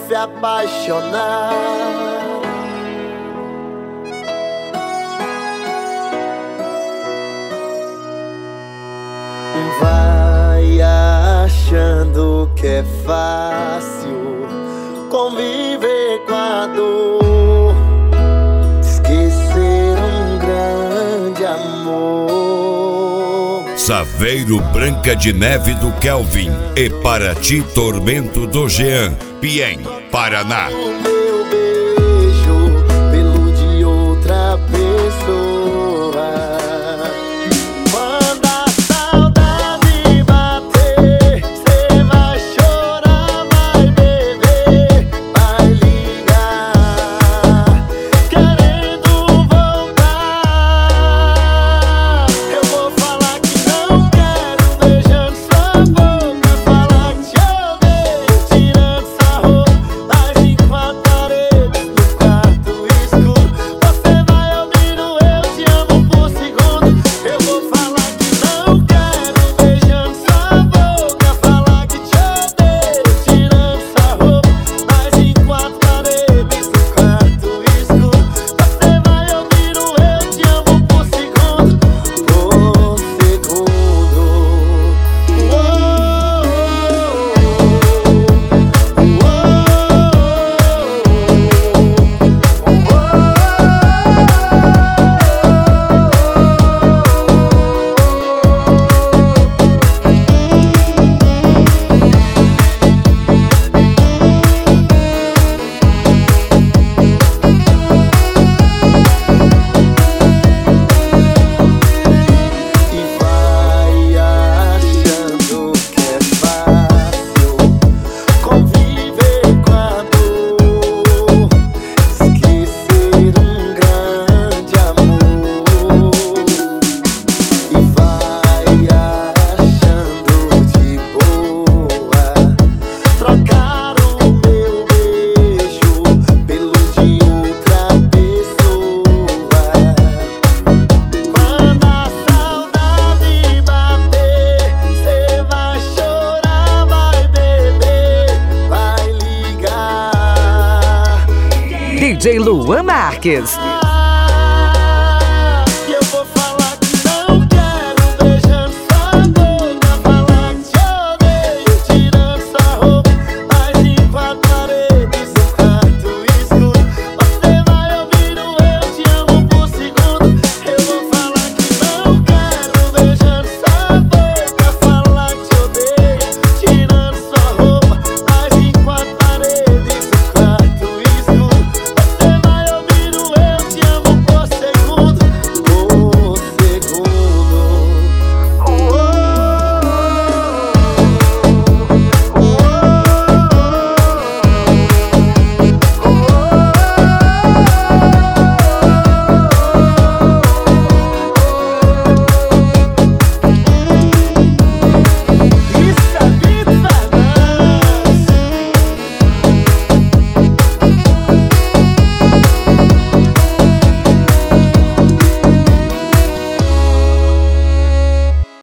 se apaixonar. Vai achando que é fácil conviver com a dor, esquecer um grande amor. Saveiro Branca de Neve do Kelvin e Para Ti Tormento do Jean, Piém, Paraná. O meu beijo pelo de outra pessoa. Quando a saudade bater, cê vai chorar, vai beber, vai ligar, querendo voltar. Eu vou falar que não quero, beijando sua boca, falar que te odeio, tirando essa roupa, mas em quatro paredes, no quarto escuro, você vai ouvindo eu te amo por segundo. Eu vou falar que não quero, beijando sua boca, falar que te odeio, tirando essa roupa, mas em quatro paredes, no quarto escuro, você vai ouvindo eu te amo por segundo, por segundo. E vai achando que é fácil conviver com a dor, esquecer um grande amor. E vai achando de boa trocar o meu beijo pelo de outra pessoa. Quando a saudade bater, cê vai chorar, vai beber, vai ligar. DJ Luan Marques.